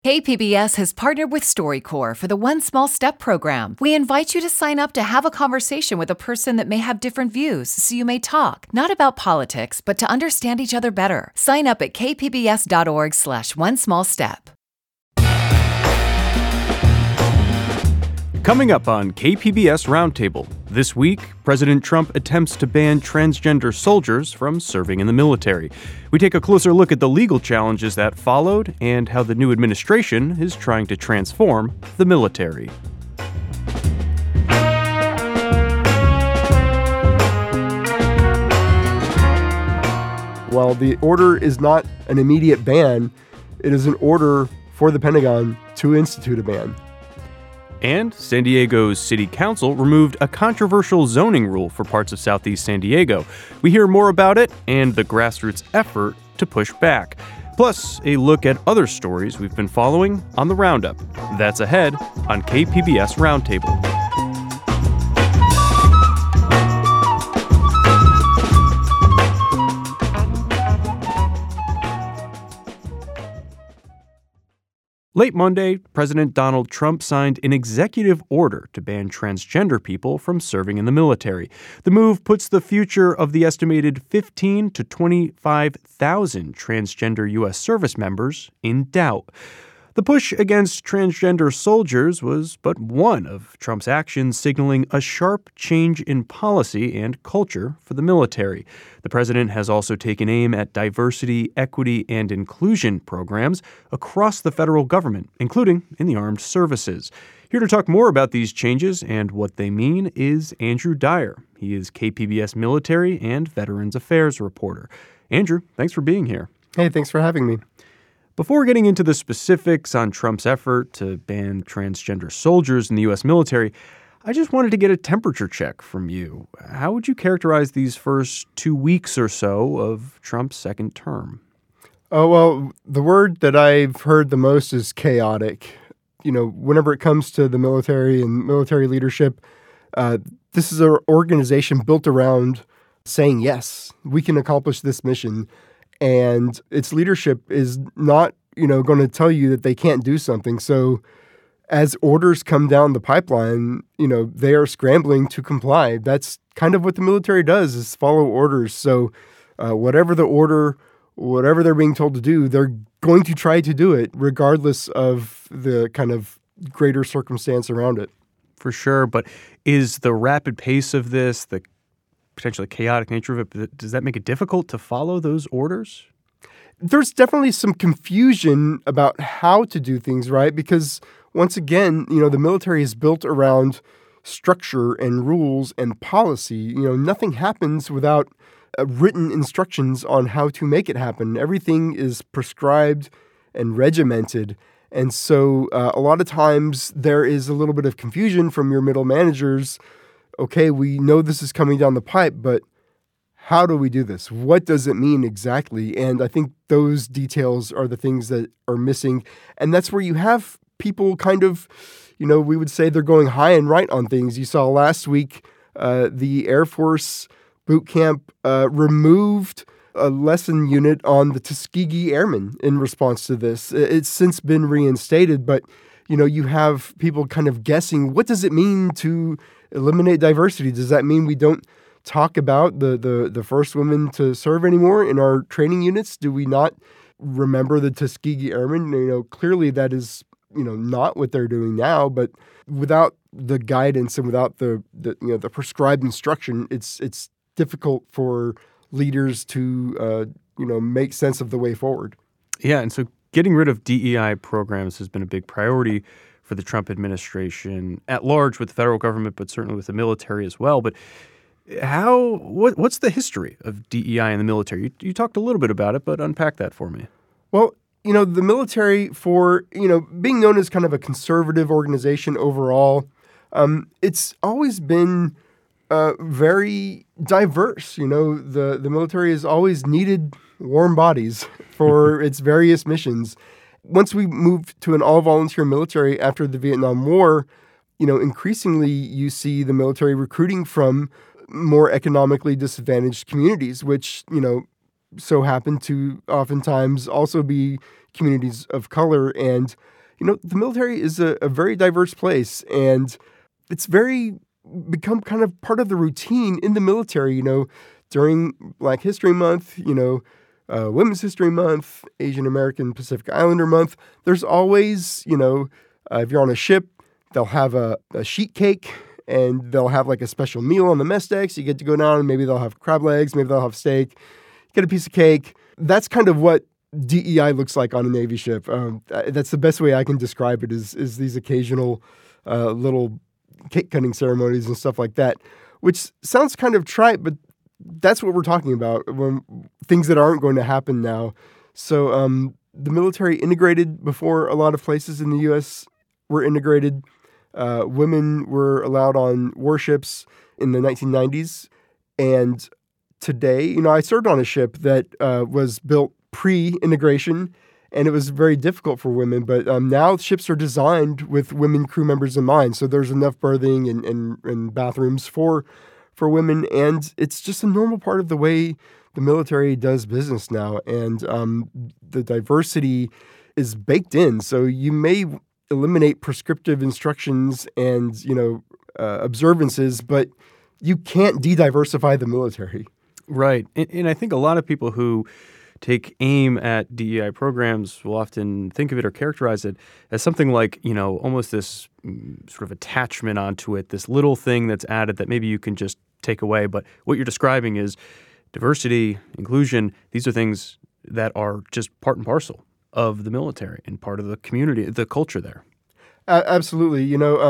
KPBS has partnered with StoryCorps for the One Small Step program. We invite you to sign up to have a conversation with a person that may have different views, so you may talk, not about politics, but to understand each other better. Sign up at kpbs.org/onesmallstep. Coming up on KPBS Roundtable, this week, President Trump attempts to ban transgender soldiers from serving in the military. We take a closer look at the legal challenges that followed and how the new administration is trying to transform the military. While the order is not an immediate ban, it is an order for the Pentagon to institute a ban. And San Diego's City Council removed a controversial zoning rule for parts of Southeast San Diego. We hear more about it and the grassroots effort to push back. Plus, a look at other stories we've been following on the Roundup. That's ahead on KPBS Roundtable. Late Monday, President Donald Trump signed an executive order to ban transgender people from serving in the military. The move puts the future of the estimated 15,000 to 25,000 transgender U.S. service members in doubt. The push against transgender soldiers was but one of Trump's actions signaling a sharp change in policy and culture for the military. The president has also taken aim at diversity, equity, and inclusion programs across the federal government, including in the armed services. Here to talk more about these changes and what they mean is Andrew Dyer. He is KPBS military and veterans affairs reporter. Andrew, thanks for being here. Hey, thanks for having me. Before getting into the specifics on Trump's effort to ban transgender soldiers in the U.S. military, I just wanted to get a temperature check from you. How would you characterize these first 2 weeks or so of Trump's second term? Oh, well, the word that I've heard the most is chaotic. You know, whenever it comes to the military and military leadership, this is an organization built around saying, yes, we can accomplish this mission. And its leadership is not, going to tell you that they can't do something. So as orders come down the pipeline, they are scrambling to comply. That's kind of what the military does, is follow orders. So whatever the order, whatever they're being told to do, they're going to try to do it regardless of the kind of greater circumstance around it. For sure. But is the rapid pace of this, the potentially chaotic nature of it, does that make it difficult to follow those orders? There's definitely some confusion about how to do things, right? Because once again, the military is built around structure and rules and policy. Nothing happens without written instructions on how to make it happen. Everything is prescribed and regimented. And so a lot of times there is a little bit of confusion from your middle managers. Okay, we know this is coming down the pipe, but how do we do this? What does it mean exactly? And I think those details are the things that are missing. And that's where you have people kind of, we would say they're going high and right on things. You saw last week the Air Force boot camp removed a lesson unit on the Tuskegee Airmen in response to this. It's since been reinstated, but you have people kind of guessing, what does it mean to eliminate diversity? Does that mean we don't talk about the first women to serve anymore in our training units? Do we not remember the Tuskegee Airmen? Clearly that is, not what they're doing now, but without the guidance and without the prescribed instruction, it's difficult for leaders to, make sense of the way forward. Yeah. And so getting rid of DEI programs has been a big priority for the Trump administration at large with the federal government, but certainly with the military as well. But what's the history of DEI in the military? You talked a little bit about it, but unpack that for me. Well, the military, for, being known as kind of a conservative organization overall, it's always been very diverse. The military has always needed warm bodies for its various missions. Once we moved to an all-volunteer military after the Vietnam War, increasingly you see the military recruiting from more economically disadvantaged communities, which, so happen to oftentimes also be communities of color. And, the military is a very diverse place, and it's become kind of part of the routine in the military, during Black History Month, Women's History Month, Asian American Pacific Islander Month. There's always, if you're on a ship, they'll have a sheet cake, and they'll have like a special meal on the mess deck. So you get to go down, and maybe they'll have crab legs, maybe they'll have steak, get a piece of cake. That's kind of what DEI looks like on a Navy ship. That's the best way I can describe it is these occasional little cake cutting ceremonies and stuff like that, which sounds kind of trite, but that's what we're talking about when things that aren't going to happen now. So the military integrated before a lot of places in the U.S. were integrated. Women were allowed on warships in the 1990s. And today, I served on a ship that was built pre-integration, and it was very difficult for women. But now ships are designed with women crew members in mind. So there's enough berthing and bathrooms for women. And it's just a normal part of the way the military does business now. And the diversity is baked in. So you may eliminate prescriptive instructions and, observances, but you can't de-diversify the military. Right. And I think a lot of people who take aim at DEI programs will often think of it or characterize it as something like, almost this sort of attachment onto it, this little thing that's added that maybe you can just take away. But what you're describing is diversity, inclusion. These are things that are just part and parcel of the military and part of the community, the culture there. Absolutely.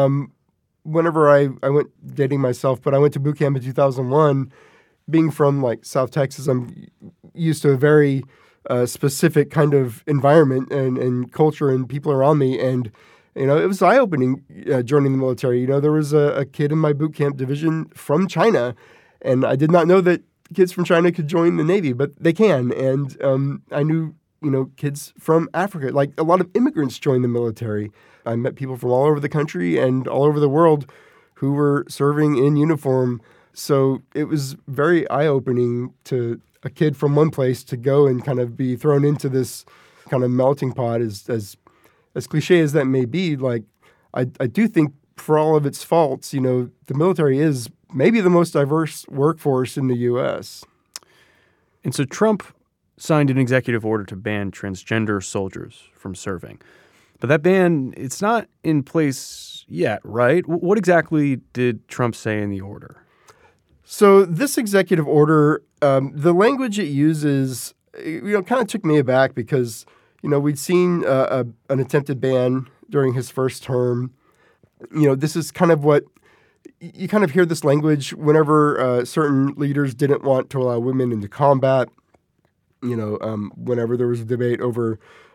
Whenever I went dating myself, but I went to boot camp in 2001, being from like South Texas, I'm used to a very specific kind of environment and culture and people around me. And, it was eye-opening joining the military. There was a kid in my boot camp division from China, and I did not know that kids from China could join the Navy, but they can. And I knew, kids from Africa. Like a lot of immigrants joined the military. I met people from all over the country and all over the world who were serving in uniform. So it was very eye-opening to a kid from one place to go and kind of be thrown into this kind of melting pot. As cliche as that may be, like I do think for all of its faults, the military is maybe the most diverse workforce in the U.S. And so Trump signed an executive order to ban transgender soldiers from serving. But that ban, it's not in place yet, right? What exactly did Trump say in the order? So this executive order, the language it uses, kind of took me aback because, we'd seen an attempted ban during his first term. This is kind of what you kind of hear this language whenever certain leaders didn't want to allow women into combat. Whenever there was a debate over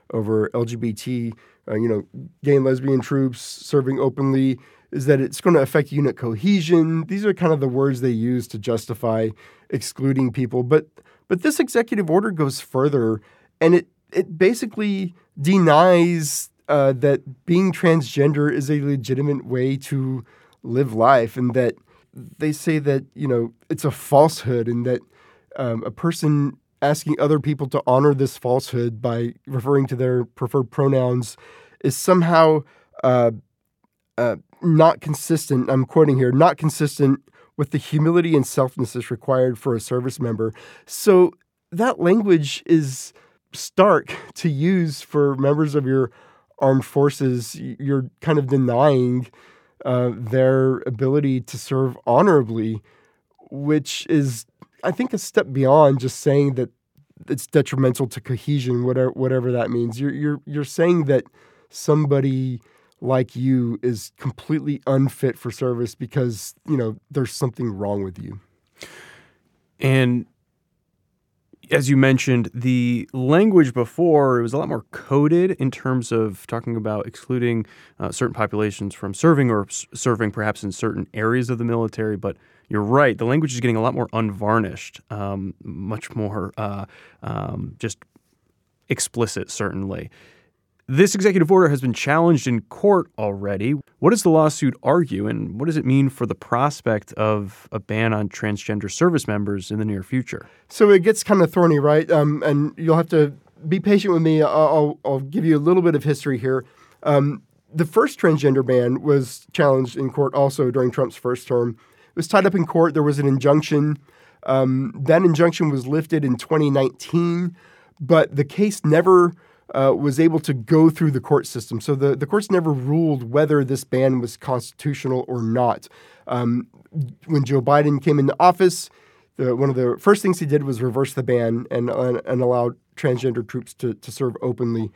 LGBT, gay and lesbian troops serving openly, is that it's going to affect unit cohesion. These are kind of the words they use to justify excluding people. But this executive order goes further, and it basically denies that being transgender is a legitimate way to live life, and that they say that, it's a falsehood, and that a person asking other people to honor this falsehood by referring to their preferred pronouns is somehow not consistent, I'm quoting here, not consistent with the humility and selflessness required for a service member. So that language is stark to use for members of your armed forces. You're kind of denying their ability to serve honorably, which is, I think, a step beyond just saying that it's detrimental to cohesion, whatever that means. You're saying that somebody like you is completely unfit for service because, there's something wrong with you. And as you mentioned, the language before, it was a lot more coded in terms of talking about excluding certain populations from serving or serving perhaps in certain areas of the military. But you're right, the language is getting a lot more unvarnished, much more just explicit, certainly. This executive order has been challenged in court already. What What does the lawsuit argue, and what does it mean for the prospect of a ban on transgender service members in the near future? So it gets kind of thorny, right? And you'll have to be patient with me. I'll give you a little bit of history here. The first transgender ban was challenged in court also during Trump's first term. It was tied up in court. There was an injunction. That injunction was lifted in 2019, but the case never was able to go through the court system. So the courts never ruled whether this ban was constitutional or not. When Joe Biden came into office, one of the first things he did was reverse the ban and allowed transgender troops to serve openly.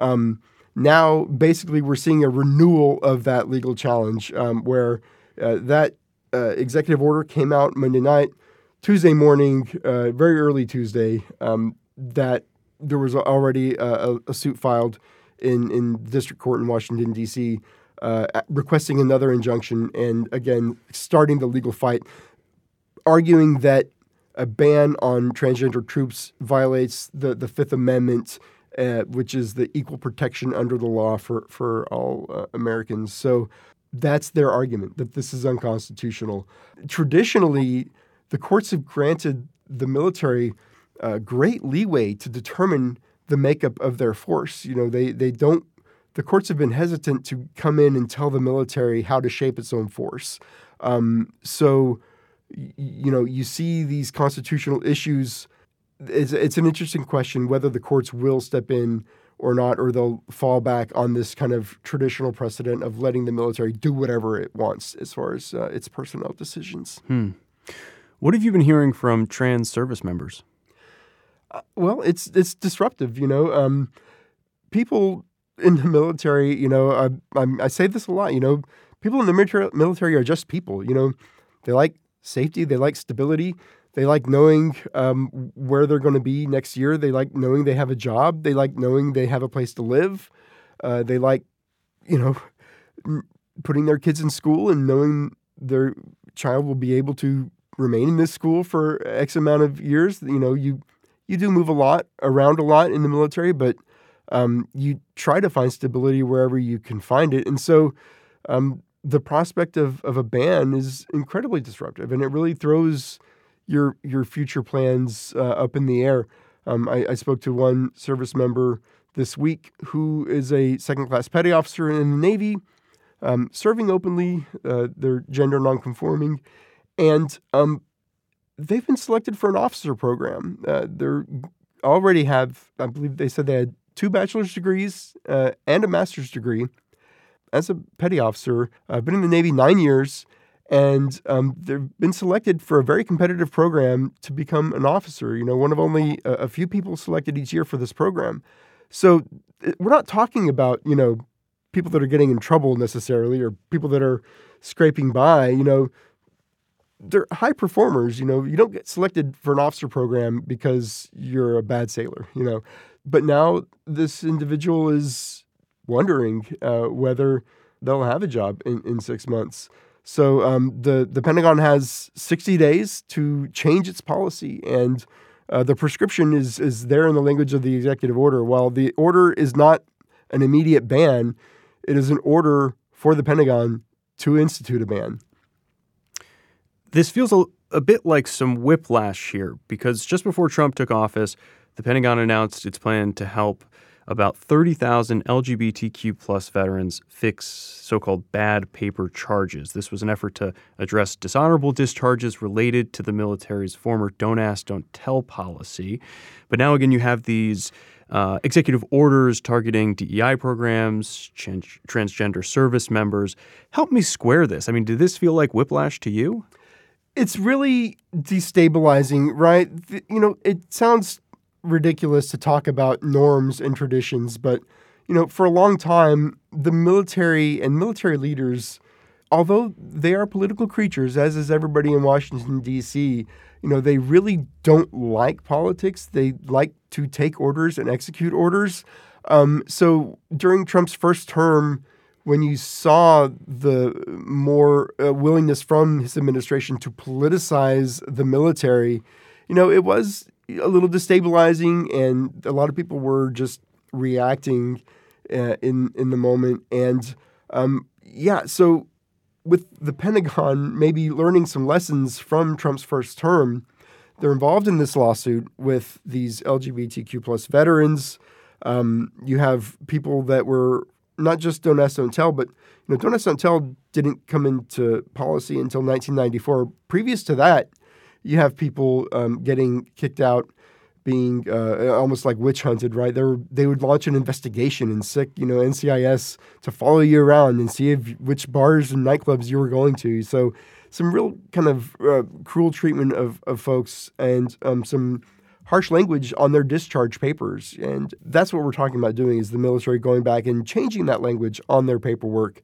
Now, basically, we're seeing a renewal of that legal challenge where that executive order came out Monday night. Tuesday morning, very early Tuesday, that there was already a suit filed in district court in Washington, D.C., requesting another injunction and, again, starting the legal fight, arguing that a ban on transgender troops violates the Fifth Amendment, which is the equal protection under the law for all Americans. So that's their argument, that this is unconstitutional. Traditionally, the courts have granted the military great leeway to determine the makeup of their force. You know, they don't. The courts have been hesitant to come in and tell the military how to shape its own force. So, you know, you see these constitutional issues. It's an interesting question whether the courts will step in or not, or they'll fall back on this kind of traditional precedent of letting the military do whatever it wants as far as its personnel decisions. What have you been hearing from trans service members? Well, it's disruptive. You know, people in the military. You know, I say this a lot. You know, people in the military are just people. You know, they like safety. They like stability. They like knowing where they're going to be next year. They like knowing they have a job. They like knowing they have a place to live. They like, you know, putting their kids in school and knowing their child will be able to remain in this school for X amount of years. You know, you do move around a lot in the military, but you try to find stability wherever you can find it. And so the prospect of a ban is incredibly disruptive, and it really throws your future plans up in the air. I spoke to one service member this week who is a second-class petty officer in the Navy, serving openly. They're gender nonconforming, and they've been selected for an officer program. They already have, I believe they said they had 2 bachelor's degrees and a master's degree. As a petty officer, I've been in the Navy 9 years, and they've been selected for a very competitive program to become an officer. You know, one of only a few people selected each year for this program. So we're not talking about, you know, people that are getting in trouble necessarily, or people that are scraping by. You know, they're high performers. You know, you don't get selected for an officer program because you're a bad sailor, you know. But now this individual is wondering whether they'll have a job in 6 months. So the Pentagon has 60 days to change its policy, and the prescription is there in the language of the executive order. While the order is not an immediate ban, it is an order for the Pentagon to institute a ban. This feels a bit like some whiplash here, because just before Trump took office, the Pentagon announced its plan to help about 30,000 LGBTQ plus veterans fix so-called bad paper charges. This was an effort to address dishonorable discharges related to the military's former don't ask, don't tell policy. But now again, you have these executive orders targeting DEI programs, transgender service members. Help me square this. I mean, did this feel like whiplash to you? It's really destabilizing, right? You know, it sounds ridiculous to talk about norms and traditions, but, you know, for a long time, the military and military leaders, although they are political creatures, as is everybody in Washington, D.C., you know, they really don't like politics. They like to take orders and execute orders. So during Trump's first term, when you saw the more willingness from his administration to politicize the military, you know, it was a little destabilizing, and a lot of people were just reacting in the moment. And Yeah, so with the Pentagon maybe learning some lessons from Trump's first term, they're involved in this lawsuit with these LGBTQ plus veterans. You have people that were not just Don't Ask, Don't Tell, but Don't Ask, Don't Tell didn't come into policy until 1994. Previous to that, you have people getting kicked out, being almost like witch hunted, right? They would launch an investigation and sick, NCIS to follow you around and see which bars and nightclubs you were going to. So some real kind of cruel treatment of folks and some harsh language on their discharge papers. And that's what we're talking about doing is the military going back and changing that language on their paperwork.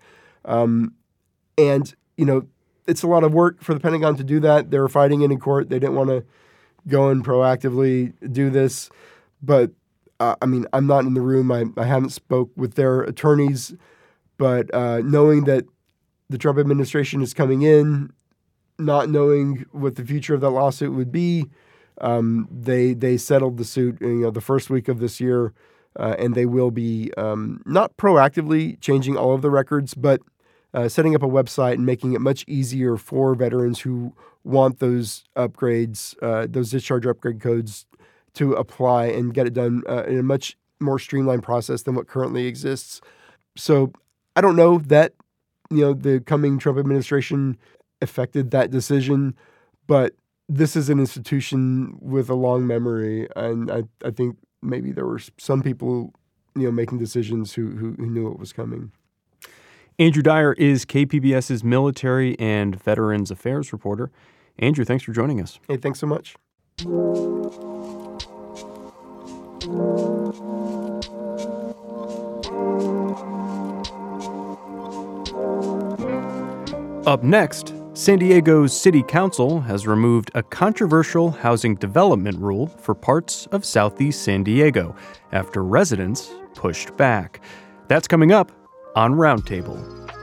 It's a lot of work for the Pentagon to do that. They were fighting it in court. They didn't want to go and proactively do this. But, I'm not in the room. I haven't spoke with their attorneys. But knowing that the Trump administration is coming in, not knowing what the future of that lawsuit would be, they settled the suit the first week of this year. And they will be not proactively changing all of the records, but setting up a website and making it much easier for veterans who want those upgrades, those discharge upgrade codes to apply and get it done in a much more streamlined process than what currently exists. So I don't know that, the coming Trump administration affected that decision, but this is an institution with a long memory. And I think maybe there were some people, making decisions who knew it was coming. Andrew Dyer is KPBS's military and veterans affairs reporter. Andrew, thanks for joining us. Hey, thanks so much. Up next, San Diego's City Council has removed a controversial housing development rule for parts of Southeast San Diego after residents pushed back. That's coming up on Roundtable.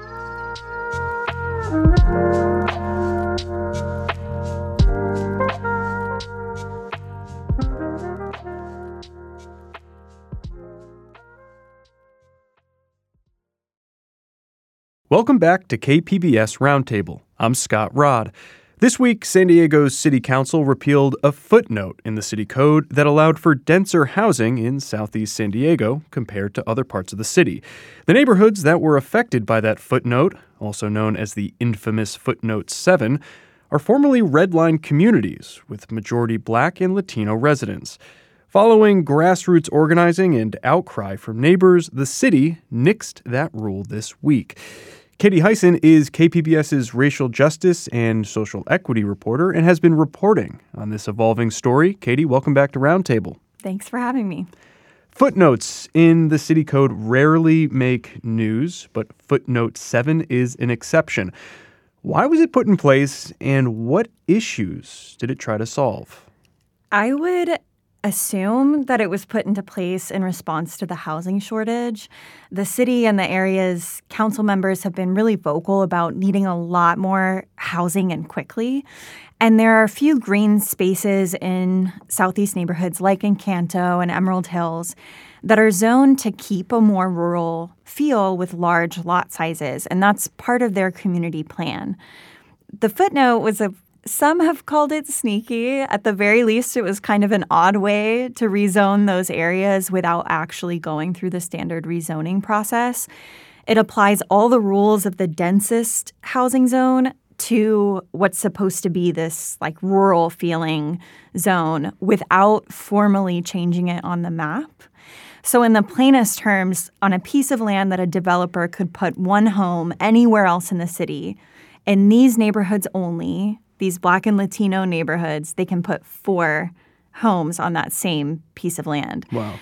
Welcome back to KPBS Roundtable. I'm Scott Rodd. This week, San Diego's City Council repealed a footnote in the city code that allowed for denser housing in Southeast San Diego compared to other parts of the city. The neighborhoods that were affected by that footnote, also known as the infamous Footnote 7, are formerly redline communities with majority Black and Latino residents. Following grassroots organizing and outcry from neighbors, the city nixed that rule this week. Katie Hyson is KPBS's racial justice and social equity reporter and has been reporting on this evolving story. Katie, welcome back to Roundtable. Thanks for having me. Footnotes in the city code rarely make news, but Footnote 7 is an exception. Why was it put in place, and what issues did it try to solve? I would assume that it was put into place in response to the housing shortage. The city and the area's council members have been really vocal about needing a lot more housing and quickly. And there are a few green spaces in Southeast neighborhoods like Encanto and Emerald Hills that are zoned to keep a more rural feel with large lot sizes. And that's part of their community plan. The footnote was some have called it sneaky. At the very least, it was kind of an odd way to rezone those areas without actually going through the standard rezoning process. It applies all the rules of the densest housing zone to what's supposed to be this like rural feeling zone without formally changing it on the map. So in the plainest terms, on a piece of land that a developer could put one home anywhere else in the city, in these neighborhoods only, these Black and Latino neighborhoods, they can put 4 homes on that same piece of land. Wow.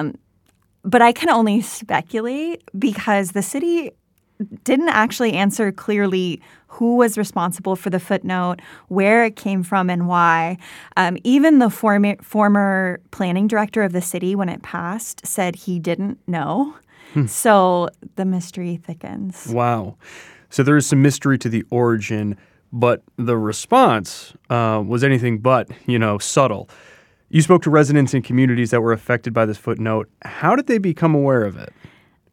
But I can only speculate because the city didn't actually answer clearly who was responsible for the footnote, where it came from, and why. Even the former planning director of the city, when it passed, said he didn't know. So the mystery thickens. Wow. So there is some mystery to the origin, but the response was anything but, subtle. You spoke to residents in communities that were affected by this footnote. How did they become aware of it?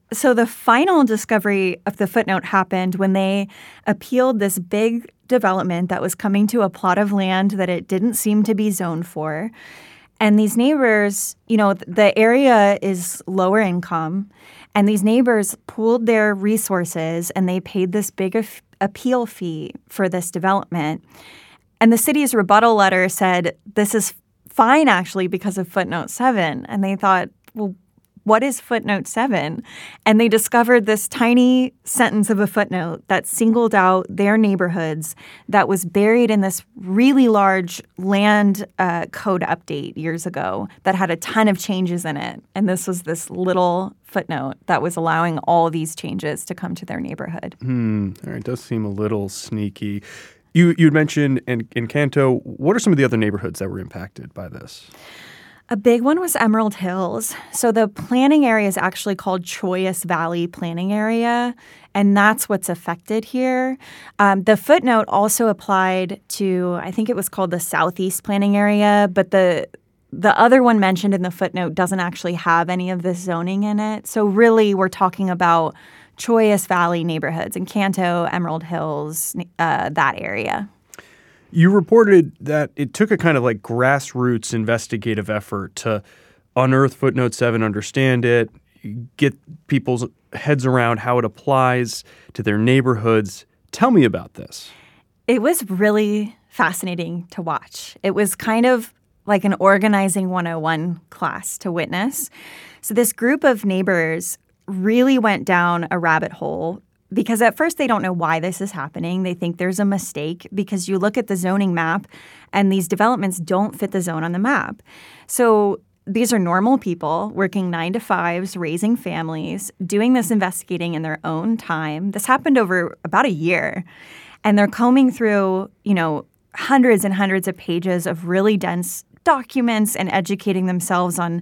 So the final discovery of the footnote happened when they appealed this big development that was coming to a plot of land that it didn't seem to be zoned for. And these neighbors, the area is lower income, and these neighbors pooled their resources and they paid this big appeal fee for this development. And the city's rebuttal letter said, this is fine, actually, because of footnote 7. And they thought, well, what is footnote 7? And they discovered this tiny sentence of a footnote that singled out their neighborhoods that was buried in this really large land code update years ago that had a ton of changes in it. And this was this little footnote that was allowing all these changes to come to their neighborhood. All right, it does seem a little sneaky. You'd mentioned Encanto. What are some of the other neighborhoods that were impacted by this? A big one was Emerald Hills. So the planning area is actually called Chollas Valley Planning Area, and that's what's affected here. The footnote also applied to, I think it was called the Southeast Planning Area, but the other one mentioned in the footnote doesn't actually have any of this zoning in it. So really, we're talking about Chollas Valley neighborhoods, Encanto, Emerald Hills, that area. You reported that it took a kind of like grassroots investigative effort to unearth footnote 7, understand it, get people's heads around how it applies to their neighborhoods. Tell me about this. It was really fascinating to watch. It was kind of like an organizing 101 class to witness. So this group of neighbors really went down a rabbit hole because at first they don't know why this is happening. They think there's a mistake because you look at the zoning map and these developments don't fit the zone on the map. So these are normal people working 9 to 5s, raising families, doing this investigating in their own time. This happened over about a year. And they're combing through, hundreds and hundreds of pages of really dense documents and educating themselves on.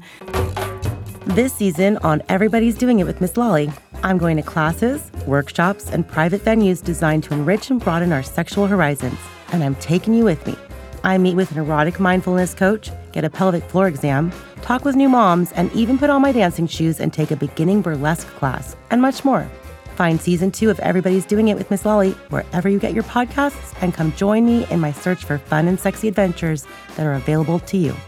This season on Everybody's Doing It with Miss Lolly, I'm going to classes, workshops, and private venues designed to enrich and broaden our sexual horizons. And I'm taking you with me. I meet with an erotic mindfulness coach, get a pelvic floor exam, talk with new moms, and even put on my dancing shoes and take a beginning burlesque class, and much more. Find Season 2 of Everybody's Doing It with Miss Lolly wherever you get your podcasts, and come join me in my search for fun and sexy adventures that are available to you.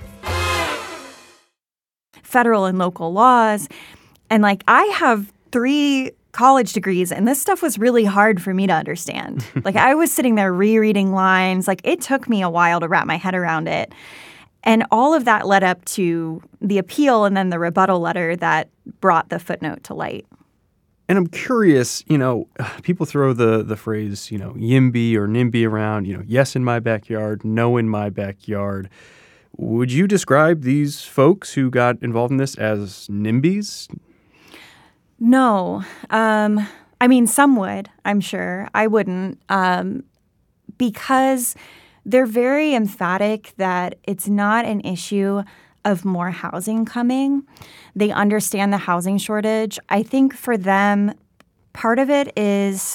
Federal and local laws. And I have 3 college degrees, and this stuff was really hard for me to understand. I was sitting there rereading lines. It took me a while to wrap my head around it. And all of that led up to the appeal and then the rebuttal letter that brought the footnote to light. And I'm curious, people throw the phrase, YIMBY or NIMBY around, yes in my backyard, no in my backyard. Would you describe these folks who got involved in this as NIMBYs? No. Some would, I'm sure. I wouldn't. Because they're very emphatic that it's not an issue of more housing coming. They understand the housing shortage. I think for them, part of it is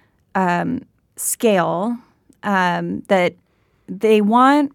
scale, that they want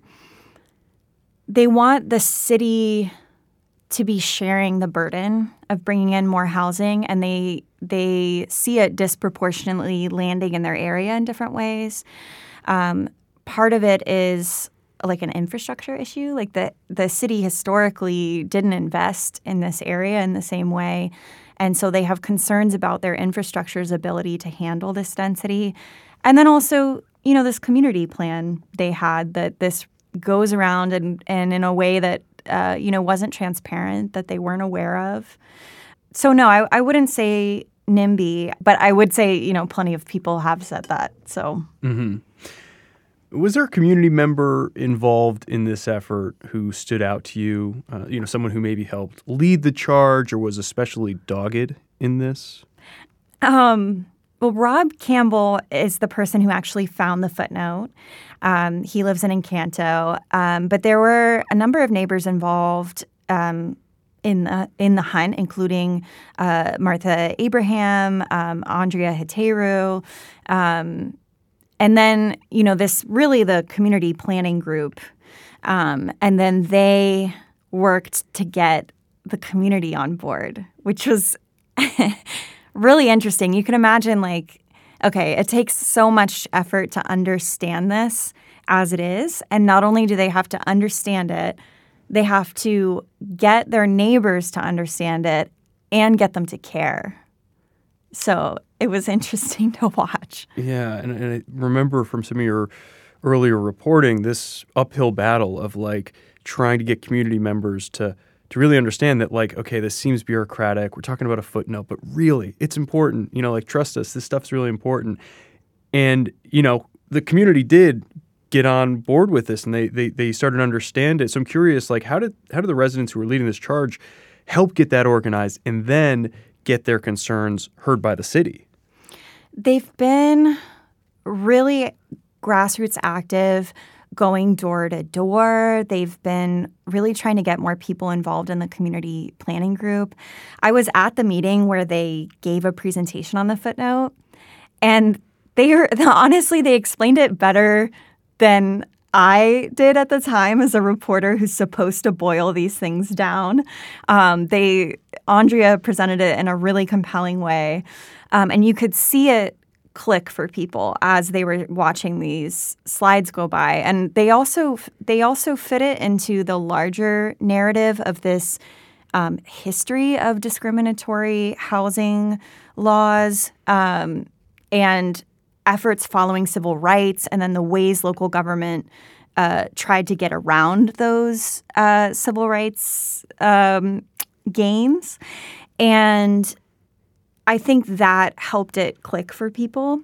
the city to be sharing the burden of bringing in more housing, and they see it disproportionately landing in their area in different ways. Part of it is an infrastructure issue. The city historically didn't invest in this area in the same way, and so they have concerns about their infrastructure's ability to handle this density. And then also, this community plan they had that this goes around and in a way that wasn't transparent, that they weren't aware of. So no, I wouldn't say NIMBY, but I would say, plenty of people have said that. So. Mm-hmm. Was there a community member involved in this effort who stood out to you? Someone who maybe helped lead the charge or was especially dogged in this? Well, Rob Campbell is the person who actually found the footnote. He lives in Encanto, but there were a number of neighbors involved in the hunt, including Martha Abraham, Andrea Heteru, and then the community planning group, and then they worked to get the community on board, which was really interesting. You can imagine, like, okay, it takes so much effort to understand this as it is. And not only do they have to understand it, they have to get their neighbors to understand it and get them to care. So it was interesting to watch. Yeah, and I remember from some of your earlier reporting this uphill battle of like trying to get community members to really understand that, like, okay, this seems bureaucratic. We're talking about a footnote, but really, it's important. Like, trust us, this stuff's really important. And, the community did get on board with this, and they started to understand it. So I'm curious, like, how did the residents who were leading this charge help get that organized and then get their concerns heard by the city? They've been really grassroots active, going door to door. They've been really trying to get more people involved in the community planning group. I was at the meeting where they gave a presentation on the footnote, and honestly, they explained it better than I did at the time as a reporter who's supposed to boil these things down. Andrea presented it in a really compelling way, and you could see it click for people as they were watching these slides go by. And they also fit it into the larger narrative of this history of discriminatory housing laws and efforts following civil rights, and then the ways local government tried to get around those civil rights gains. And I think that helped it click for people.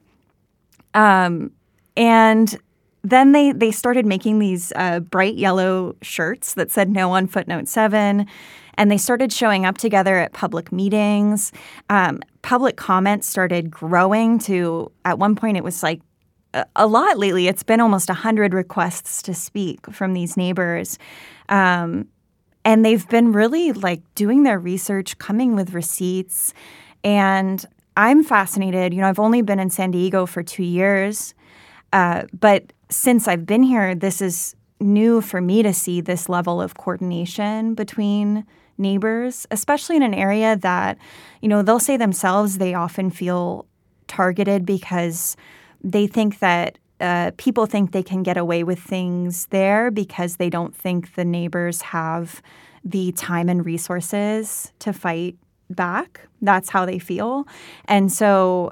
And then they started making these bright yellow shirts that said no on footnote 7. And they started showing up together at public meetings. Public comments started growing to, at one point, it was like a lot lately. It's been almost 100 requests to speak from these neighbors. And they've been really like doing their research, coming with receipts. And I'm fascinated. I've only been in San Diego for 2 years. But since I've been here, this is new for me to see this level of coordination between neighbors, especially in an area that, they'll say themselves they often feel targeted because they think that people think they can get away with things there because they don't think the neighbors have the time and resources to fight back. That's how they feel. And so,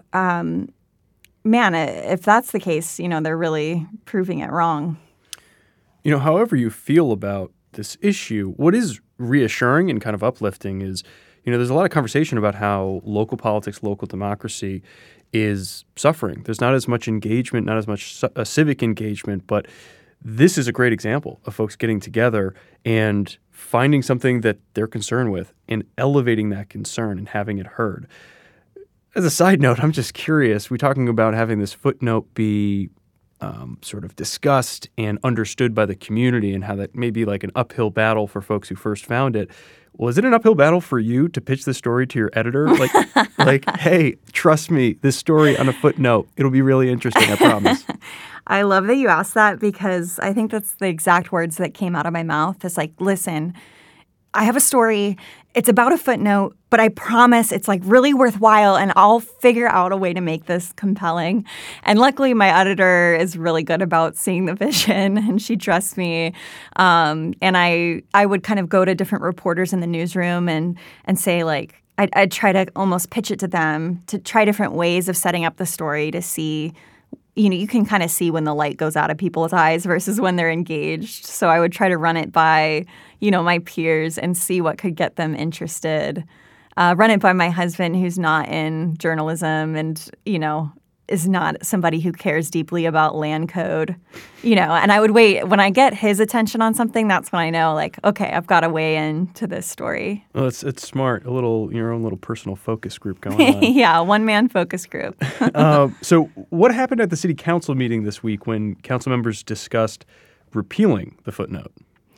if that's the case, they're really proving it wrong. However you feel about this issue, what is reassuring and kind of uplifting is, there's a lot of conversation about how local politics, local democracy is suffering. There's not as much engagement, not as much civic engagement, but this is a great example of folks getting together and finding something that they're concerned with and elevating that concern and having it heard. As a side note, I'm just curious, we're talking about having this footnote be sort of discussed and understood by the community and how that may be like an uphill battle for folks who first found it. Was it an uphill battle for you to pitch the story to your editor? Like, hey, trust me, this story on a footnote, it'll be really interesting, I promise. I love that you asked that because I think that's the exact words that came out of my mouth. It's like, listen, I have a story. It's about a footnote, but I promise it's like really worthwhile and I'll figure out a way to make this compelling. And luckily my editor is really good about seeing the vision and she trusts me. And I would kind of go to different reporters in the newsroom and say like, I'd try to almost pitch it to them to try different ways of setting up the story to see, you can kind of see when the light goes out of people's eyes versus when they're engaged. So I would try to run it by, my peers and see what could get them interested. Run it by my husband who's not in journalism and, is not somebody who cares deeply about land code, and I would wait. When I get his attention on something, that's when I know, like, okay, I've got to weigh into this story. Well, it's smart. Your own little personal focus group going on. Yeah, one-man focus group. So what happened at the city council meeting this week when council members discussed repealing the footnote?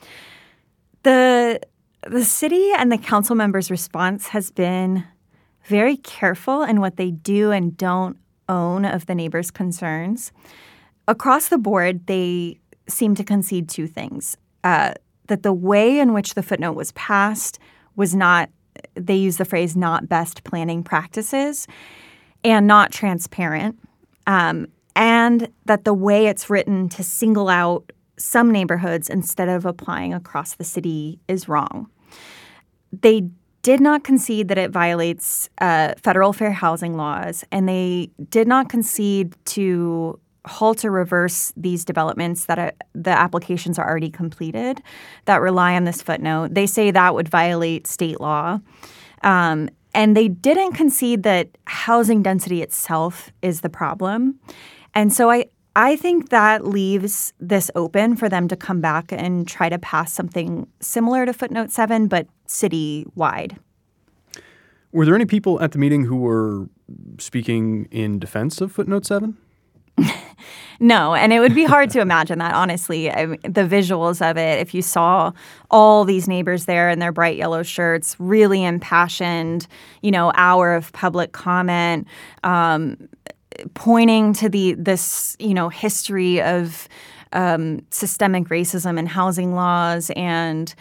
The city and the council members' response has been very careful in what they do and don't own of the neighbors' concerns. Across the board, they seem to concede two things. That the way in which the footnote was passed was not they use the phrase not best planning practices and not transparent, and that the way it's written to single out some neighborhoods instead of applying across the city is wrong. They did not concede that it violates federal fair housing laws, and they did not concede to halt or reverse these developments that the applications are already completed that rely on this footnote. They say that would violate state law. And they didn't concede that housing density itself is the problem. And so I think that leaves this open for them to come back and try to pass something similar to footnote 7, but city-wide. Were there any people at the meeting who were speaking in defense of footnote 7? No, and it would be hard to imagine that, honestly. I mean, the visuals of it, if you saw all these neighbors there in their bright yellow shirts, really impassioned, hour of public comment, pointing to this history of systemic racism and housing laws. And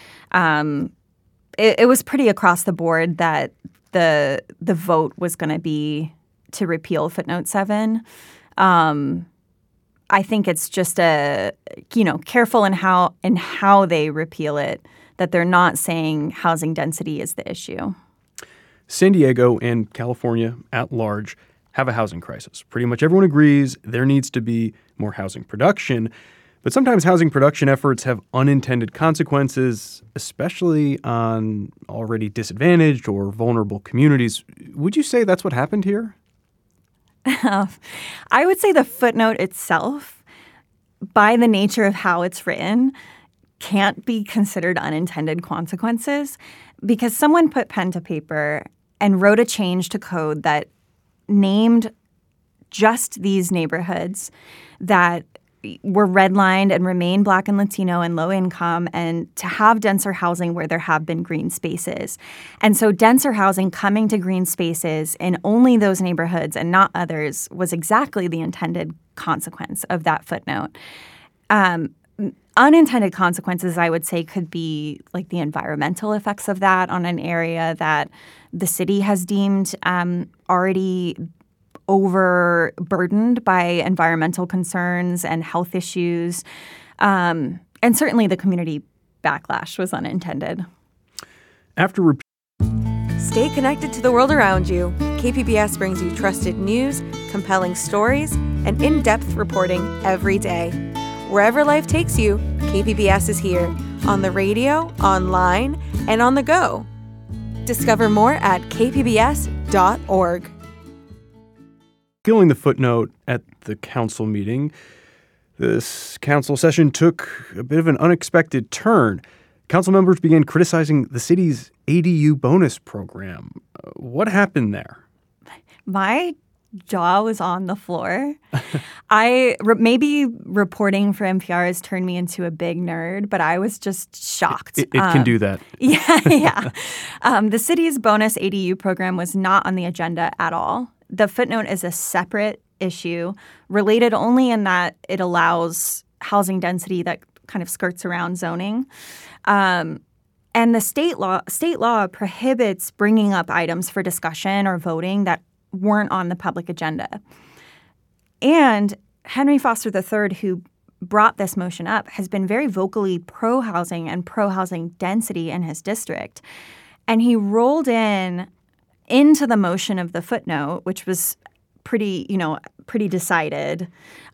it was pretty across the board that the vote was going to be to repeal footnote 7. I think it's just careful in how they repeal it, that they're not saying housing density is the issue. San Diego and California at large have a housing crisis. Pretty much everyone agrees there needs to be more housing production, but sometimes housing production efforts have unintended consequences, especially on already disadvantaged or vulnerable communities. Would you say that's what happened here? I would say the footnote itself, by the nature of how it's written, can't be considered unintended consequences because someone put pen to paper and wrote a change to code that named just these neighborhoods that were redlined and remain Black and Latino and low income, and to have denser housing where there have been green spaces. And so denser housing coming to green spaces in only those neighborhoods and not others was exactly the intended consequence of that footnote. Unintended consequences, I would say, could be like the environmental effects of that on an area that the city has deemed already overburdened by environmental concerns and health issues. And certainly the community backlash was unintended. Stay connected to the world around you. KPBS brings you trusted news, compelling stories, and in-depth reporting every day. Wherever life takes you, KPBS is here, on the radio, online, and on the go. Discover more at kpbs.org. Repealing the footnote at the council meeting, this council session took a bit of an unexpected turn. Council members began criticizing the city's ADU bonus program. What happened there? My jaw was on the floor. Maybe reporting for NPR has turned me into a big nerd, but I was just shocked. It can do that. Yeah. The city's bonus ADU program was not on the agenda at all. The footnote is a separate issue, related only in that it allows housing density that kind of skirts around zoning. And the state law prohibits bringing up items for discussion or voting that weren't on the public agenda. And Henry Foster III, who brought this motion up, has been very vocally pro-housing and pro-housing density in his district. And he rolled into the motion of the footnote, which was pretty decided.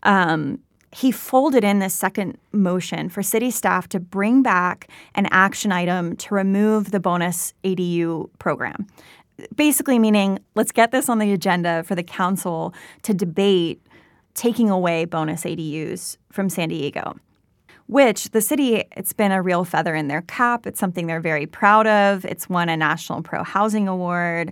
He folded in this second motion for city staff to bring back an action item to remove the bonus ADU program. Basically meaning, let's get this on the agenda for the council to debate taking away bonus ADUs from San Diego, which the city, it's been a real feather in their cap. It's something they're very proud of. It's won a National Pro Housing Award.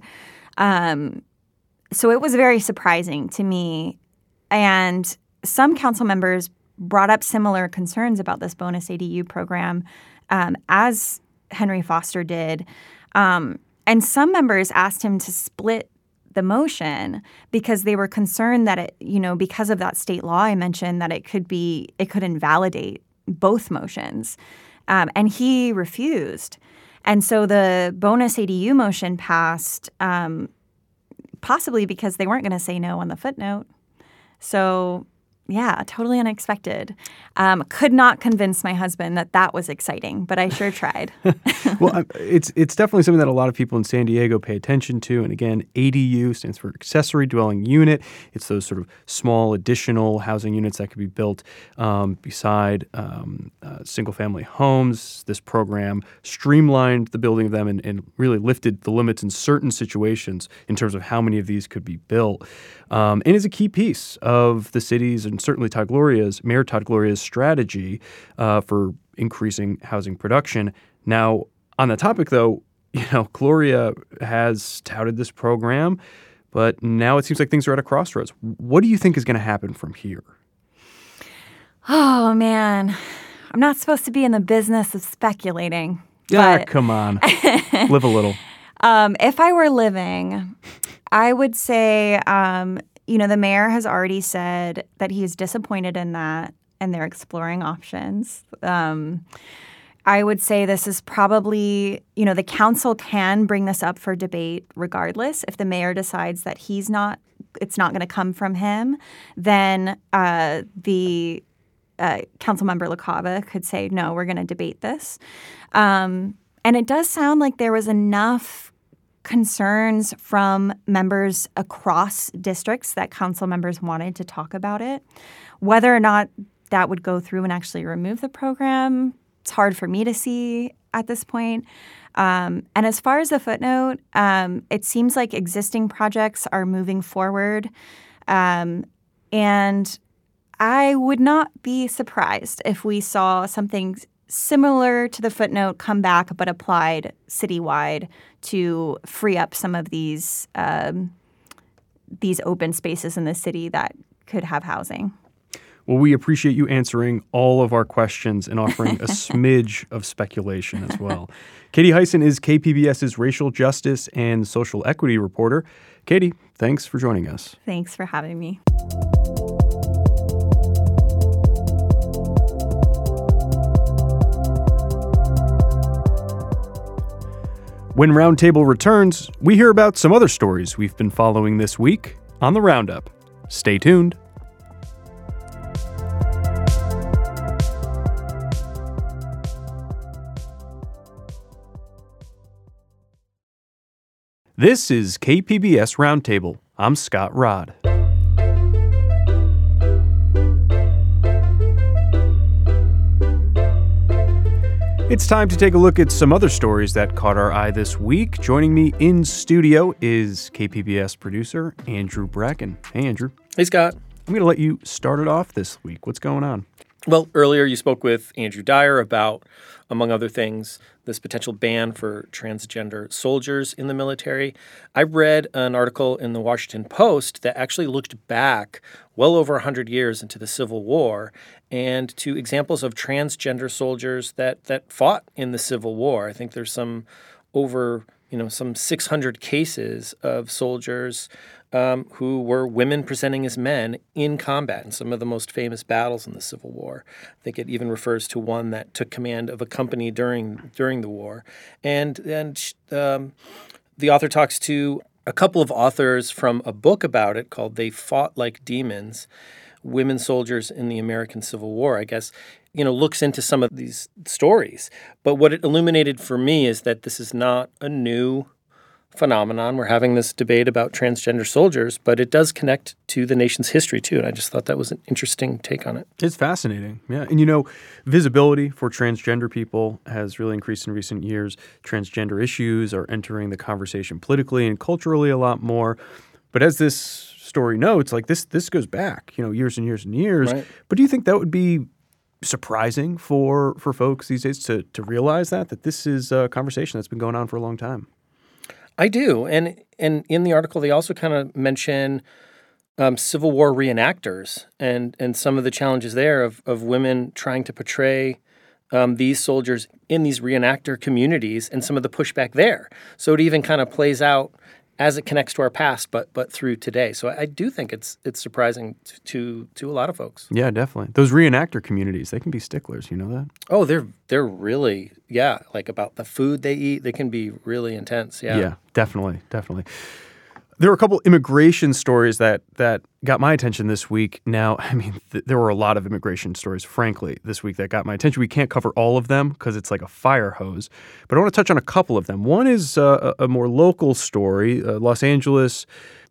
So it was very surprising to me. And some council members brought up similar concerns about this bonus ADU program, as Henry Foster did. And some members asked him to split the motion because they were concerned that it, because of that state law I mentioned, that it could invalidate both motions. And he refused. And so the bonus ADU motion passed, possibly because they weren't going to say no on the footnote. So, yeah, totally unexpected. Could not convince my husband that was exciting, but I sure tried. Well, it's definitely something that a lot of people in San Diego pay attention to. And again, ADU stands for accessory dwelling unit. It's those sort of small additional housing units that could be built beside single-family homes. This program streamlined the building of them and really lifted the limits in certain situations in terms of how many of these could be built. And is a key piece of the city's and certainly Mayor Todd Gloria's strategy for increasing housing production. Now, on the topic, though, Gloria has touted this program, but now it seems like things are at a crossroads. What do you think is going to happen from here? Oh, man. I'm not supposed to be in the business of speculating. Come on. Live a little. If I were living, I would say, the mayor has already said that he is disappointed in that and they're exploring options. I would say this is probably, the council can bring this up for debate regardless. If the mayor decides that it's not going to come from him, then the council member LaCava could say, no, we're going to debate this. And it does sound like there was enough concerns from members across districts that council members wanted to talk about it. Whether or not that would go through and actually remove the program, it's hard for me to see at this point. And as far as the footnote, it seems like existing projects are moving forward. And I would not be surprised if we saw something similar to the footnote come back but applied citywide to free up some of these open spaces in the city that could have housing. Well, we appreciate you answering all of our questions and offering a smidge of speculation as well. Katie Hyson is KPBS's racial justice and social equity reporter. Katie, thanks for joining us. Thanks for having me. When Roundtable returns, we hear about some other stories we've been following this week on the Roundup. Stay tuned. This is KPBS Roundtable. I'm Scott Rodd. It's time to take a look at some other stories that caught our eye this week. Joining me in studio is KPBS producer Andrew Bracken. Hey, Andrew. Hey, Scott. I'm going to let you start it off this week. What's going on? Well, earlier you spoke with Andrew Dyer about, among other things, this potential ban for transgender soldiers in the military. I read an article in the Washington Post that actually looked back well over 100 years into the Civil War and to examples of transgender soldiers that fought in the Civil War. I think there's some 600 cases of soldiers who were women presenting as men in combat in some of the most famous battles in the Civil War. I think it even refers to one that took command of a company during the war. And the author talks to a couple of authors from a book about it called They Fought Like Demons, Women Soldiers in the American Civil War. I guess, looks into some of these stories. But what it illuminated for me is that this is not a new phenomenon. We're having this debate about transgender soldiers, but it does connect to the nation's history, too. And I just thought that was an interesting take on it. It's fascinating. Yeah. And, visibility for transgender people has really increased in recent years. Transgender issues are entering the conversation politically and culturally a lot more. But as this story notes, this goes back, years and years and years. Right. But do you think that would be surprising for folks these days to realize that this is a conversation that's been going on for a long time? I do. And in the article, they also kind of mention Civil War reenactors and some of the challenges there of women trying to portray these soldiers in these reenactor communities and some of the pushback there. So it even kind of plays out as it connects to our past, but through today. So I do think it's surprising to a lot of folks. Yeah, definitely. Those reenactor communities, they can be sticklers. You know that? Oh, they're really, like about the food they eat. They can be really intense. Yeah, definitely. There were a couple immigration stories that got my attention this week. Now, I mean, there were a lot of immigration stories, frankly, this week that got my attention. We can't cover all of them because it's like a fire hose. But I want to touch on a couple of them. One is a more local story. The Los Angeles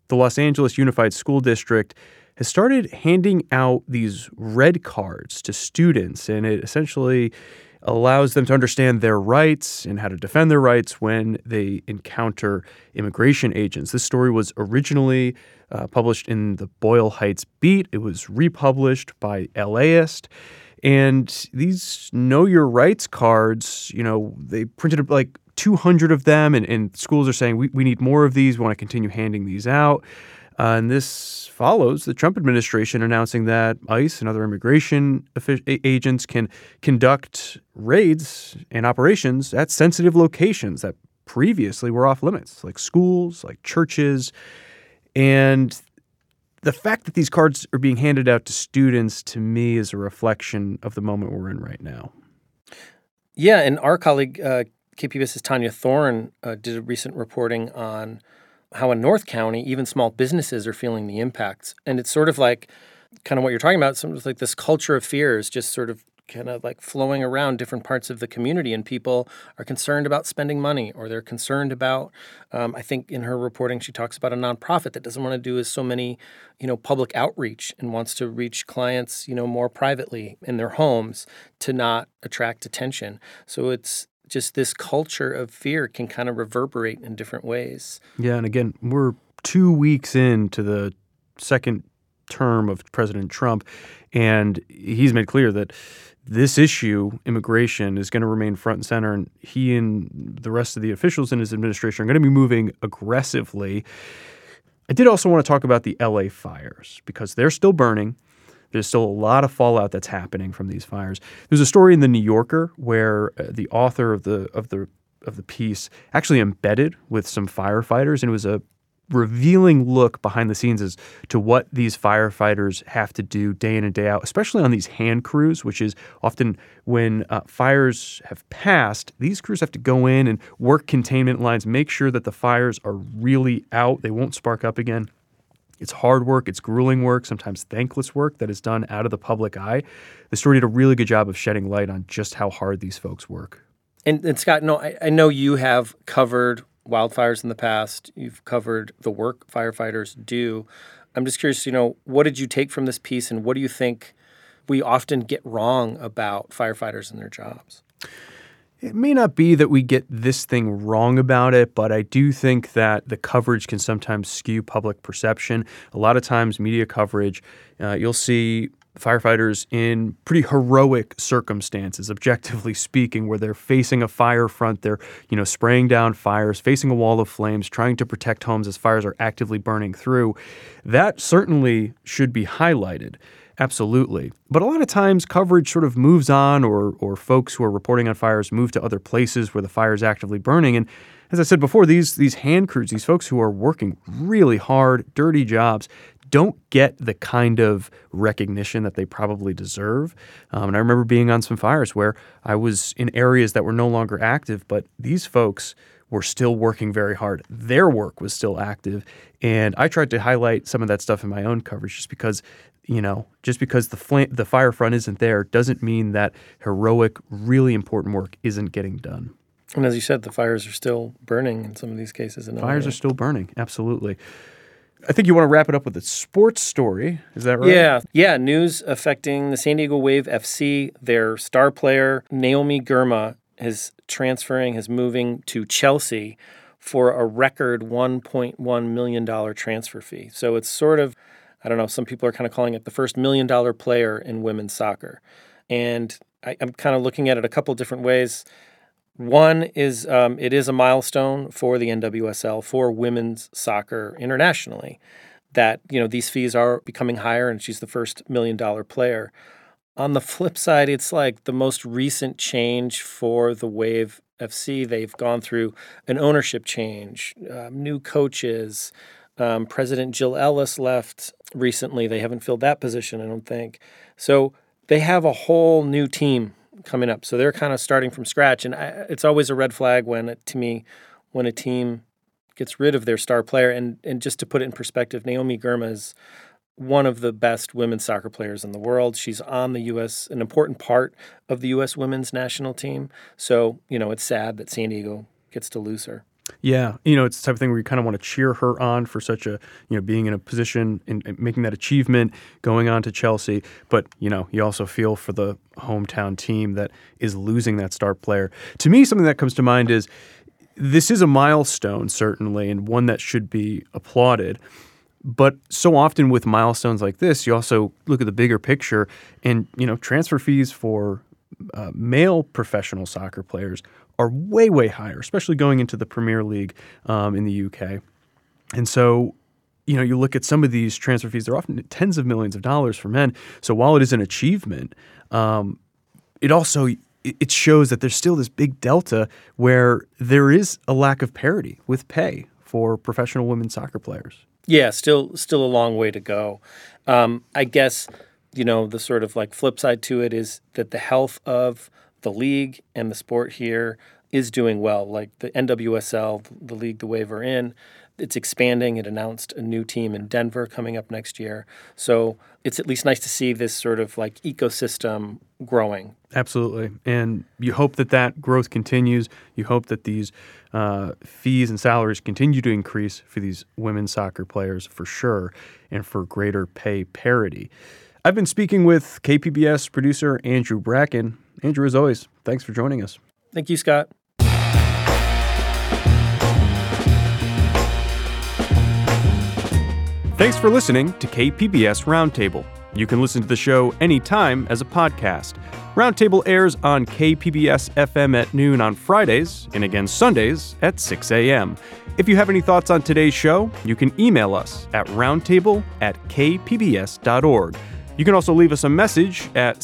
Unified School District has started handing out these red cards to students, and it essentially allows them to understand their rights and how to defend their rights when they encounter immigration agents. This story was originally published in the Boyle Heights Beat. It was republished by LAist. And these Know Your Rights cards, they printed like 200 of them, and schools are saying, we need more of these. We want to continue handing these out. And this follows the Trump administration announcing that ICE and other immigration agents can conduct raids and operations at sensitive locations that previously were off limits, like schools, like churches. And the fact that these cards are being handed out to students, to me, is a reflection of the moment we're in right now. Yeah, and our colleague, KPBS's Tanya Thorne, did a recent reporting on how in North County, even small businesses are feeling the impacts. And it's sort of like kind of what you're talking about, sort of like this culture of fear is just sort of kind of like flowing around different parts of the community, and people are concerned about spending money, or they're concerned about, I think in her reporting, she talks about a nonprofit that doesn't want to do as so many, public outreach and wants to reach clients, more privately in their homes to not attract attention. So it's just this culture of fear can kind of reverberate in different ways. Yeah, and again, we're 2 weeks into the second term of President Trump, and he's made clear that this issue, immigration, is going to remain front and center, and he and the rest of the officials in his administration are going to be moving aggressively. I did also want to talk about the LA fires because they're still burning. There's still a lot of fallout that's happening from these fires. There's a story in the New Yorker where the author of the piece actually embedded with some firefighters, and it was a revealing look behind the scenes as to what these firefighters have to do day in and day out, especially on these hand crews, which is often when fires have passed, these crews have to go in and work containment lines, make sure that the fires are really out, they won't spark up again. It's hard work, it's grueling work, sometimes thankless work that is done out of the public eye. The story did a really good job of shedding light on just how hard these folks work. And Scott, I know you have covered wildfires in the past. You've covered the work firefighters do. I'm just curious, what did you take from this piece, and what do you think we often get wrong about firefighters and their jobs? It may not be that we get this thing wrong about it, but I do think that the coverage can sometimes skew public perception. A lot of times media coverage, you'll see firefighters in pretty heroic circumstances, objectively speaking, where they're facing a fire front, they're, spraying down fires, facing a wall of flames, trying to protect homes as fires are actively burning through. That certainly should be highlighted. Absolutely. But a lot of times coverage sort of moves on, or folks who are reporting on fires move to other places where the fire is actively burning. And as I said before, these hand crews, these folks who are working really hard, dirty jobs, don't get the kind of recognition that they probably deserve. And I remember being on some fires where I was in areas that were no longer active, but these folks were still working very hard. Their work was still active. And I tried to highlight some of that stuff in my own coverage just because the fire front isn't there doesn't mean that heroic, really important work isn't getting done. And as you said, the fires are still burning in some of these cases. Fires are still burning, absolutely. I think you want to wrap it up with a sports story. Is that right? Yeah. News affecting the San Diego Wave FC. Their star player, Naomi Girma, is moving to Chelsea for a record $1.1 million transfer fee. So it's sort of, I don't know, some people are kind of calling it the first $1 million player in women's soccer. And I'm kind of looking at it a couple different ways. One is it is a milestone for the NWSL, for women's soccer internationally, that, these fees are becoming higher and she's the first $1 million player. On the flip side, it's like the most recent change for the Wave FC. They've gone through an ownership change, new coaches. President Jill Ellis left recently. They haven't filled that position, I don't think. So they have a whole new team coming up. So they're kind of starting from scratch. And it's always a red flag when a team gets rid of their star player. And just to put it in perspective, Naomi Girma is one of the best women's soccer players in the world. She's on the an important part of the U.S. women's national team. So, it's sad that San Diego gets to lose her. Yeah, it's the type of thing where you kind of want to cheer her on for such a, being in a position and making that achievement, going on to Chelsea. But, you also feel for the hometown team that is losing that star player. To me, something that comes to mind is this is a milestone, certainly, and one that should be applauded. But so often with milestones like this, you also look at the bigger picture and, transfer fees for male professional soccer players are way, way higher, especially going into the Premier League in the UK. And so, you look at some of these transfer fees, they're often tens of millions of dollars for men. So while it is an achievement, it shows that there's still this big delta where there is a lack of parity with pay for professional women's soccer players. Yeah, still a long way to go. I guess, the sort of like flip side to it is that the health of the league and the sport here is doing well. Like the NWSL, the league the way we're in, it's expanding. It announced a new team in Denver coming up next year. So it's at least nice to see this sort of like ecosystem growing. Absolutely. And you hope that growth continues. You hope that these fees and salaries continue to increase for these women's soccer players for sure, and for greater pay parity. I've been speaking with KPBS producer Andrew Bracken. Andrew, as always, thanks for joining us. Thank you, Scott. Thanks for listening to KPBS Roundtable. You can listen to the show anytime as a podcast. Roundtable airs on KPBS FM at noon on Fridays and again Sundays at 6 a.m. If you have any thoughts on today's show, you can email us at roundtable@kpbs.org. You can also leave us a message at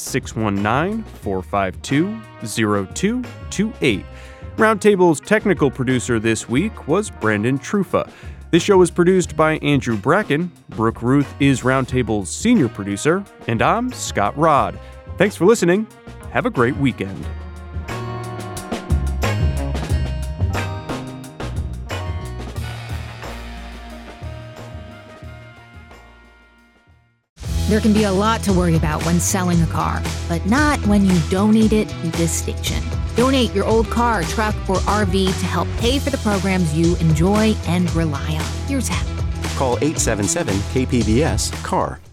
619-452-0228. Roundtable's technical producer this week was Brandon Trufa. This show was produced by Andrew Bracken. Brooke Ruth is Roundtable's senior producer, and I'm Scott Rod. Thanks for listening. Have a great weekend. There can be a lot to worry about when selling a car, but not when you donate it to this station. Donate your old car, truck, or RV to help pay for the programs you enjoy and rely on. Here's how. Call 877-KPBS-CAR.